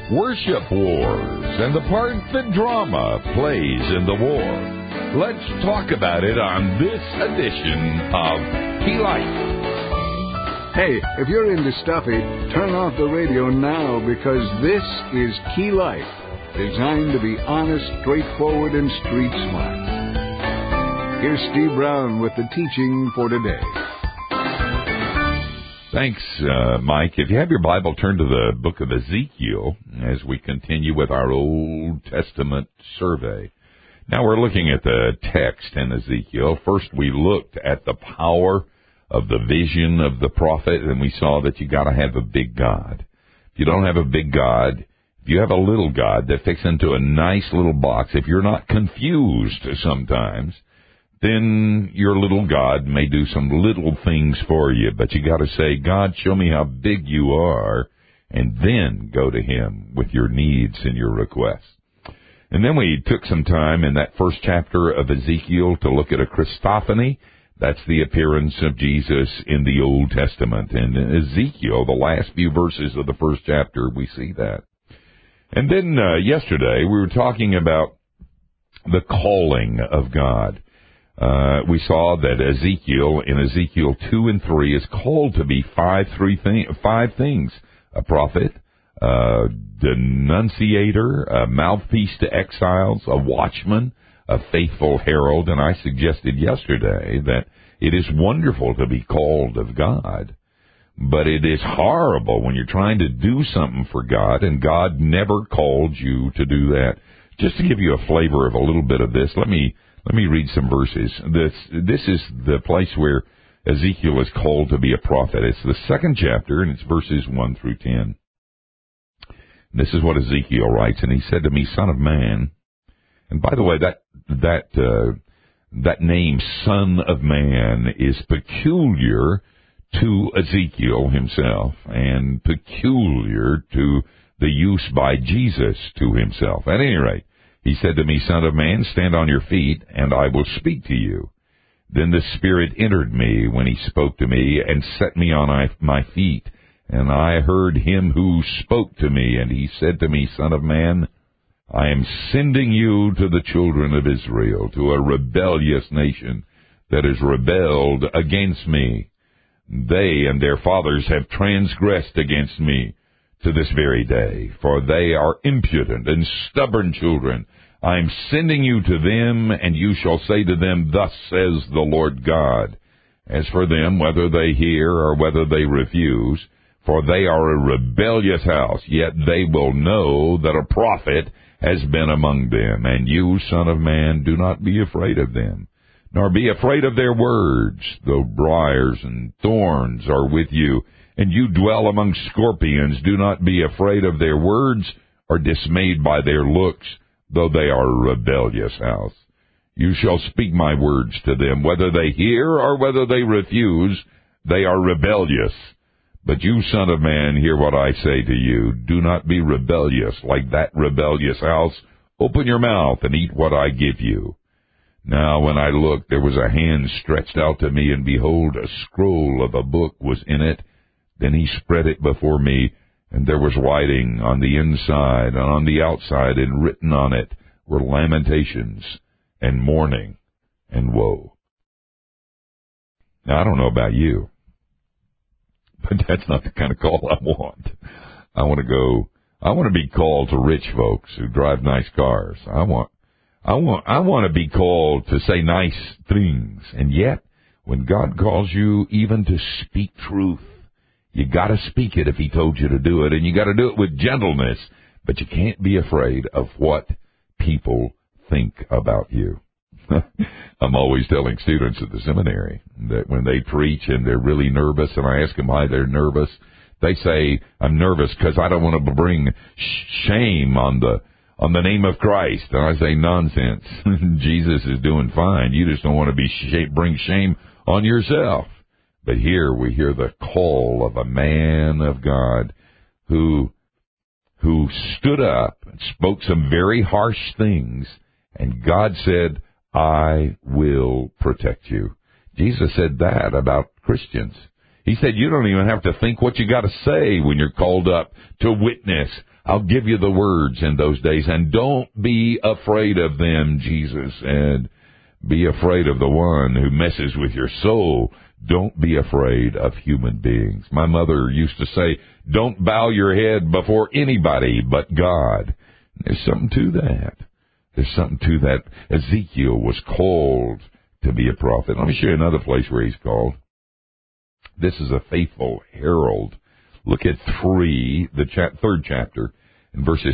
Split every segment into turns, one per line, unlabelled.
worship wars, and the part that drama plays in the war. Let's talk about it on this edition of Key Life.
Hey, if you're into stuffy, turn off the radio now, because this is Key Life, designed to be honest, straightforward, and street smart. Here's Steve Brown with the teaching for today.
Thanks, Mike. If you have your Bible, turn to the book of Ezekiel as we continue with our Old Testament survey. Now we're looking at the text in Ezekiel. First, we looked at the power of the vision of the prophet, and we saw that you got to have a big God. If you don't have a big God, if you have a little God that fits into a nice little box, if you're not confused sometimes, then your little God may do some little things for you, but you got to say, God, show me how big you are, and then go to him with your needs and your requests. And then we took some time in that first chapter of Ezekiel to look at a Christophany. That's the appearance of Jesus in the Old Testament. And in Ezekiel, the last few verses of the first chapter, we see that. And then yesterday, we were talking about the calling of God. We saw that Ezekiel, in Ezekiel 2 and 3, is called to be five things: a prophet, a denunciator, a mouthpiece to exiles, a watchman, a faithful herald. And I suggested yesterday that it is wonderful to be called of God, but it is horrible when you're trying to do something for God and God never called you to do that. Just to give you a flavor of a little bit of this, let me read some verses. This is the place where Ezekiel is called to be a prophet. It's the second chapter, and it's verses 1 through 10. This is what Ezekiel writes, and he said to me, Son of man, and by the way, that name, Son of Man, is peculiar to Ezekiel himself, and peculiar to the use by Jesus to himself. At any rate, he said to me, Son of man, stand on your feet, and I will speak to you. Then the Spirit entered me when he spoke to me, and set me on my feet. And I heard him who spoke to me, and he said to me, Son of man, I am sending you to the children of Israel, to a rebellious nation that has rebelled against me. They and their fathers have transgressed against me to this very day, for they are impudent and stubborn children. I am sending you to them, and you shall say to them, Thus says the Lord God. As for them, whether they hear or whether they refuse, for they are a rebellious house, yet they will know that a prophet has been among them. And you, Son of man, do not be afraid of them, nor be afraid of their words, though briars and thorns are with you, and you dwell among scorpions. Do not be afraid of their words, or dismayed by their looks, though they are a rebellious house. You shall speak my words to them, whether they hear or whether they refuse, they are rebellious. But you, Son of man, hear what I say to you. Do not be rebellious like that rebellious house. Open your mouth and eat what I give you. Now when I looked, there was a hand stretched out to me, and behold, a scroll of a book was in it. Then he spread it before me, and there was writing on the inside and on the outside, and written on it were lamentations and mourning and woe. Now, I don't know about you, but that's not the kind of call I want. I want to be called to rich folks who drive nice cars. I want to be called to say nice things. And yet, when God calls you even to speak truth, you got to speak it if he told you to do it, and you got to do it with gentleness, but you can't be afraid of what people think about you. I'm always telling students at the seminary that when they preach and they're really nervous, and I ask them why they're nervous, they say, I'm nervous because I don't want to bring shame on the name of Christ. And I say, nonsense. Jesus is doing fine. You just don't want to bring shame on yourself. But here we hear the call of a man of God who stood up and spoke some very harsh things, and God said, I will protect you. Jesus said that about Christians. He said, you don't even have to think what you got to say when you're called up to witness I'll give you the words in those days, and don't be afraid of them, Jesus said. Be afraid of the one who messes with your soul. Don't be afraid of human beings. My mother used to say, don't bow your head before anybody but God. There's something to that. There's something to that. Ezekiel was called to be a prophet. Let me show you another place where he's called. This is a faithful herald. Look at the third chapter, in verses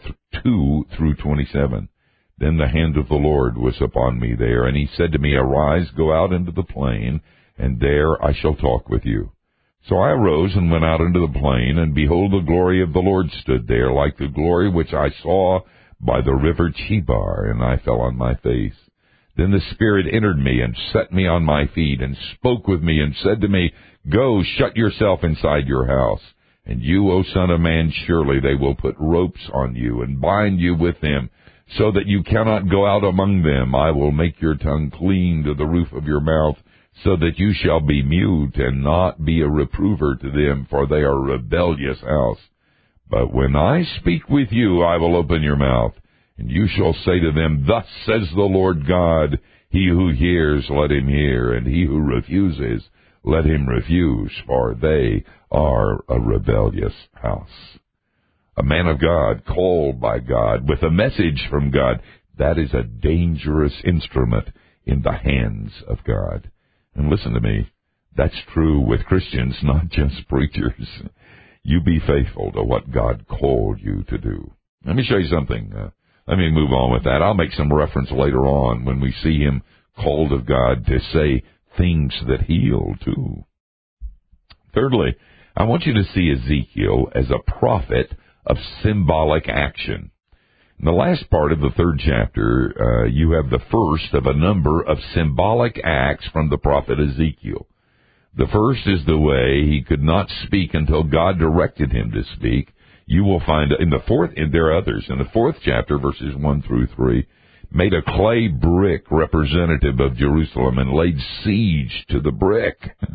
22 through 27. Then the hand of the Lord was upon me there, and he said to me, Arise, go out into the plain, and there I shall talk with you. So I arose and went out into the plain, and behold, the glory of the Lord stood there, like the glory which I saw by the river Chebar, and I fell on my face. Then the Spirit entered me and set me on my feet, and spoke with me, and said to me, Go, shut yourself inside your house. And you, O son of man, surely they will put ropes on you, and bind you with them, so that you cannot go out among them. I will make your tongue clean to the roof of your mouth, so that you shall be mute, and not be a reprover to them, for they are a rebellious house. But when I speak with you, I will open your mouth, and you shall say to them, Thus says the Lord God, He who hears, let him hear, and he who refuses, let him refuse, for they are a rebellious house. A man of God, called by God, with a message from God, that is a dangerous instrument in the hands of God. And listen to me, that's true with Christians, not just preachers. You be faithful to what God called you to do. Let me show you something. Let me move on with that. I'll make some reference later on when we see him called of God to say things that heal too. Thirdly, I want you to see Ezekiel as a prophet of symbolic action. In the last part of the third chapter, you have the first of a number of symbolic acts from the prophet Ezekiel. The first is the way he could not speak until God directed him to speak. You will find there are others. In the fourth chapter, verses 1 through 3, made a clay brick representative of Jerusalem and laid siege to the brick.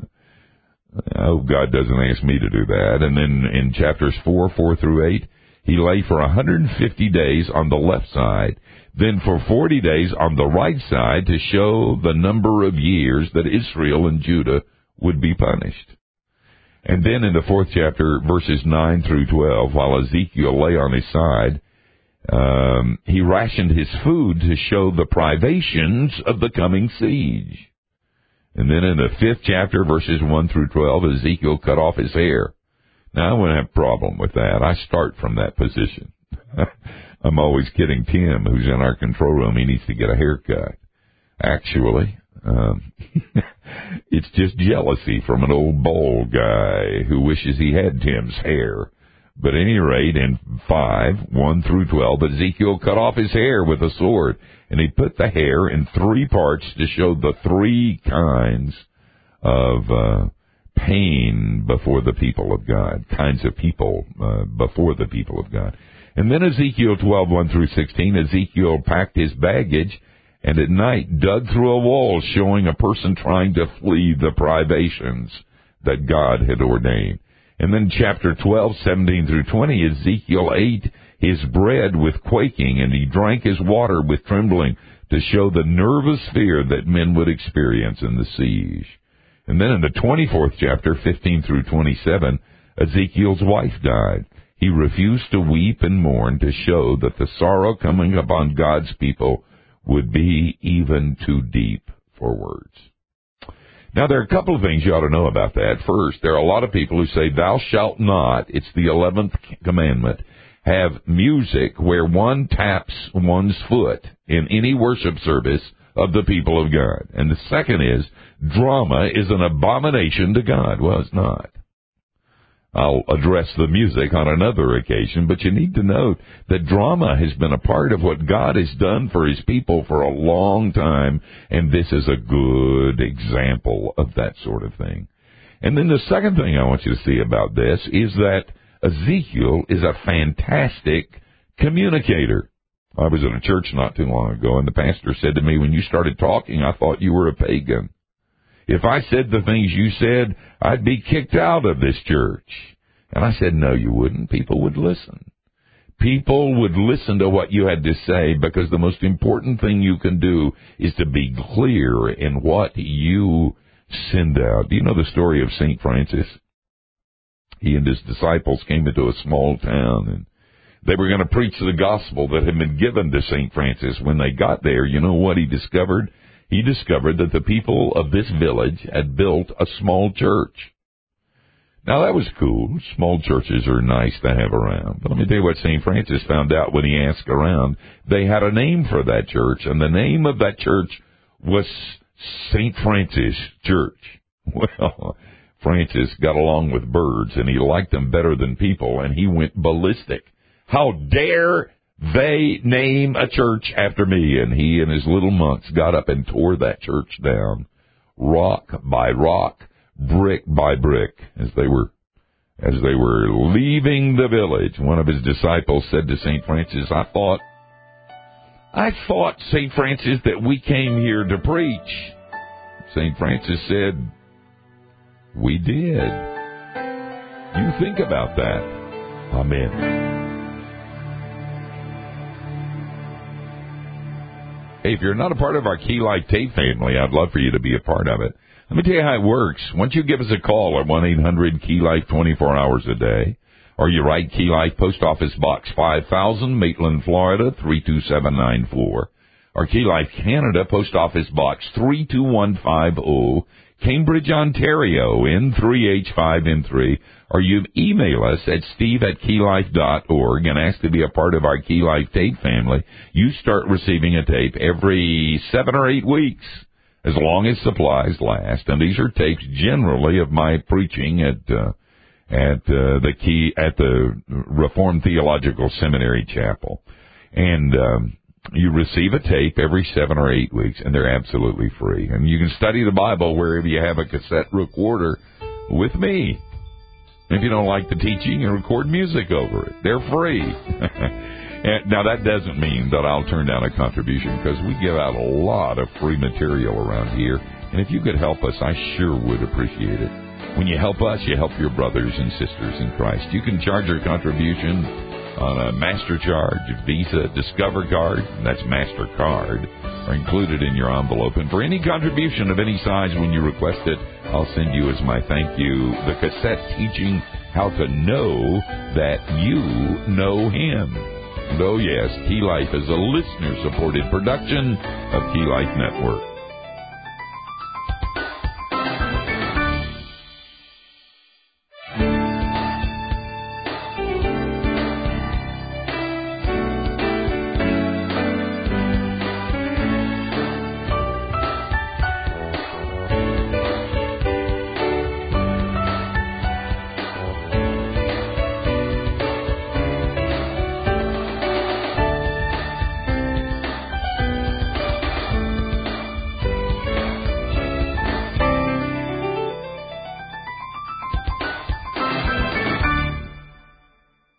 Oh, God doesn't ask me to do that. And then in chapters 4 through 8, he lay for 150 days on the left side, then for 40 days on the right side to show the number of years that Israel and Judah would be punished. And then in the fourth chapter, verses 9 through 12, while Ezekiel lay on his side, he rationed his food to show the privations of the coming siege. And then in the fifth chapter, verses 1 through 12, Ezekiel cut off his hair. Now, I wouldn't have a problem with that. I start from that position. I'm always kidding Tim, who's in our control room. He needs to get a haircut. Actually, it's just jealousy from an old bald guy who wishes he had Tim's hair. But at any rate, in 1 through 12, Ezekiel cut off his hair with a sword, and he put the hair in 3 parts to show the 3 kinds of pain before the people of God, kinds of people before the people of God. And then Ezekiel 12, 1 through 16, Ezekiel packed his baggage and at night dug through a wall showing a person trying to flee the privations that God had ordained. And then chapter 12, 17 through 20, Ezekiel ate his bread with quaking, and he drank his water with trembling to show the nervous fear that men would experience in the siege. And then in the 24th chapter, 15 through 27, Ezekiel's wife died. He refused to weep and mourn to show that the sorrow coming upon God's people would be even too deep for words. Now, there are a couple of things you ought to know about that. First, there are a lot of people who say, thou shalt not, it's the 11th commandment, have music where one taps one's foot in any worship service of the people of God. And the second is, drama is an abomination to God. Well, it's not. I'll address the music on another occasion, but you need to note that drama has been a part of what God has done for His people for a long time, and this is a good example of that sort of thing. And then the second thing I want you to see about this is that Ezekiel is a fantastic communicator. I was in a church not too long ago, and the pastor said to me, when you started talking, I thought you were a pagan. If I said the things you said, I'd be kicked out of this church. And I said, no, you wouldn't. People would listen. People would listen to what you had to say, because the most important thing you can do is to be clear in what you send out. Do you know the story of St. Francis? He and his disciples came into a small town, and they were going to preach the gospel that had been given to St. Francis. When they got there, you know what he discovered? He discovered that the people of this village had built a small church. Now, that was cool. Small churches are nice to have around. But let me tell you what St. Francis found out when he asked around. They had a name for that church, and the name of that church was St. Francis Church. Well, Francis got along with birds, and he liked them better than people, and he went ballistic. How dare they name a church after me? And he and his little monks got up and tore that church down, rock by rock, brick by brick. As they were leaving the village, one of his disciples said to St. Francis, I thought, St. Francis, that we came here to preach. St. Francis said, we did. You think about that. Amen. Hey, if you're not a part of our Key Life Tape family, I'd love for you to be a part of it. Let me tell you how it works. Once you give us a call at 1-800-KEY-LIFE 24 hours a day, or you write Key Life, Post Office Box 5000, Maitland, Florida, 32794. Or Key Life Canada, Post Office Box 32150, Cambridge, Ontario, N3H5N3. Or you email us at steve@keylife.org and ask to be a part of our Key Life Tape family. You start receiving a tape every 7 or 8 weeks, as long as supplies last. And these are tapes generally of my preaching at the Reformed Theological Seminary Chapel. And you receive a tape every 7 or 8 weeks, and they're absolutely free. And you can study the Bible wherever you have a cassette recorder with me. If you don't like the teaching, you record music over it. They're free. Now, that doesn't mean that I'll turn down a contribution, because we give out a lot of free material around here. And if you could help us, I sure would appreciate it. When you help us, you help your brothers and sisters in Christ. You can charge your contribution on a MasterCard, Visa, Discover card, that's MasterCard, are included in your envelope. And for any contribution of any size, when you request it, I'll send you as my thank you the cassette teaching how to know that you know Him. And oh yes, Key Life is a listener-supported production of Key Life Network.